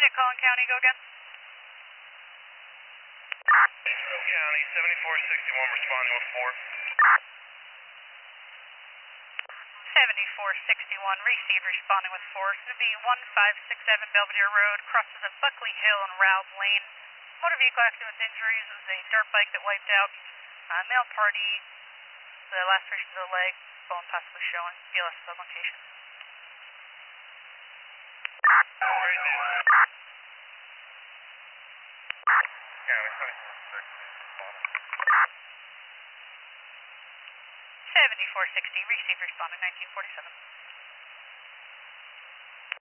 Collin County, go again. County, 7461 responding with 4. 7461, receive responding with 4. It's going to be 1567 Belvedere Road, crosses of Buckley Hill and Raub Lane. Motor vehicle accident with injuries. It was a dirt bike that wiped out. Male party, the laceration to the leg, bone possibly showing. BLS is on location. County, 7460, receive responding 1947.